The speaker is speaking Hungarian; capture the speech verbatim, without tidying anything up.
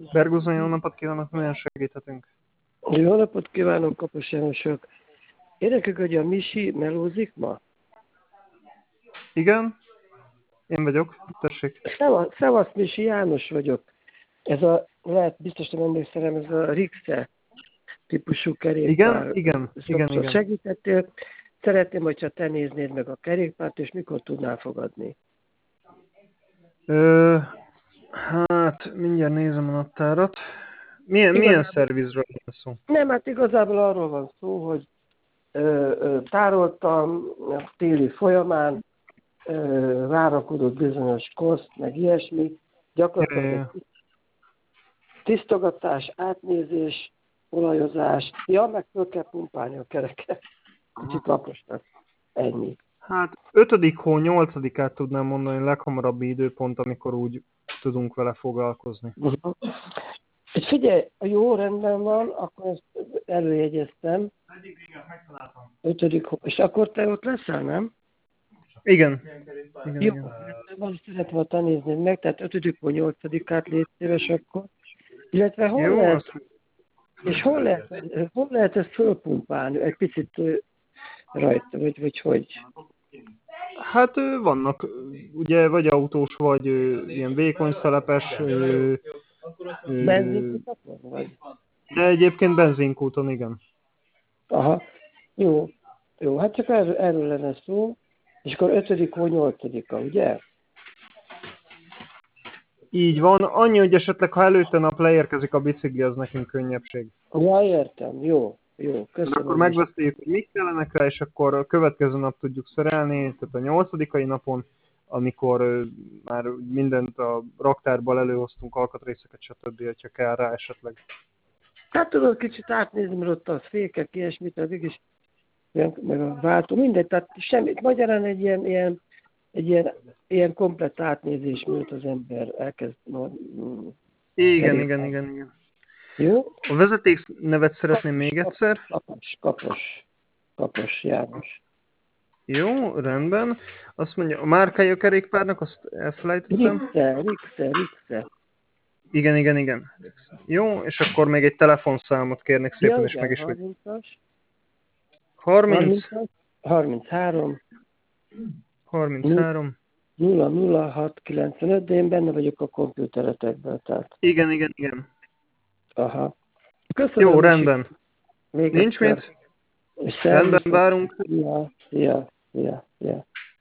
Berguzon, jó napot kívánok, milyen segíthetünk? Jó napot kívánok, Kapos Jánosok. Érdekük, hogy a Misi melózik ma? Igen? Én vagyok, tessék. Szevasz, szevasz, Misi, János vagyok. Ez a, lehet, biztos nem emlékszem, ez a Rixe típusú kerékpár. Igen, igen, igen, igen. Segítettél. Szeretném, hogyha te néznéd meg a kerékpárt, és mikor tudnál fogadni. Ö, hát, mindjárt nézem a naptárat. Milyen, milyen szervizről van szó? Nem, hát igazából arról van szó, hogy ö, ö, tároltam a téli folyamán, ö, rárakodott bizonyos koszt, meg ilyesmi. Gyakorlatilag egy tisztogatás, átnézés, olajozás. Ja, meg föl kell pumpálni a kereket. Kicsit laposnak. Ennyi. Hát ötödik hó nyolcadikát tudnám mondani a leghamarabbi időpont, amikor úgy tudunk vele foglalkozni. Uh-huh. És figyelj, jó, rendben van, akkor ezt előjegyeztem. ötödik hó. És akkor te ott leszel, nem? Igen. igen Jó, igen. van, szeretném, ha nézni meg, tehát ötödik hó nyolcadikát légy szíves akkor. Illetve hol jó, lehet, azt... és hol lehet, hol lehet ezt fölpumpálni? Egy picit rajta, vagy, vagy hogy? Hát vannak, ugye, vagy autós, vagy ilyen vékony szelepes. Benzinkutakon vagy? De egyébként benzinkúton, igen. Aha, jó. Jó, hát csak erről, erről lenne szó. És akkor ötödik hó nyolcadika, ugye? Így van. Annyi, hogy esetleg, ha előtte nap leérkezik a bicikli, az nekünk könnyebbség. Ja, értem. Jó, jó. Köszönöm. Akkor megbeszéljük, hogy mit kellenek rá, és akkor a következő nap tudjuk szerelni, tehát a nyolcadikai napon, amikor már mindent a raktárból előhoztunk, alkatrészeket, stb., hogyha kell rá esetleg. Hát tudod, kicsit átnézni, mert ott a fékek, ilyesmit, addig is, meg a váltó, mindegy, tehát semmit. Magyarán egy ilyen, ilyen, egy ilyen, ilyen komplett átnézés, mielőtt az ember elkezd. No, igen, igen, igen, igen. Jó? A vezeték nevet szeretném még egyszer. Kapos, kapos, kapos János. Jó, rendben. Azt mondja, a márkája a kerékpárnak, azt elfelejtettem. Rixe, Rixe, Rixe. Igen, igen, igen. Jó, és akkor még egy telefonszámot kérnék szépen, ja, és meg is vagy. harmincas. harminc. harminchárom. harminchárom. nulla nulla hat kilencvenöt, de én benne vagyok a komputeretekben, tehát. Igen, igen, igen. Aha. Köszönöm. Jó, rendben. Még Nincs egyszer. mit. Rendben, várunk. Ja, ja, ja, ja.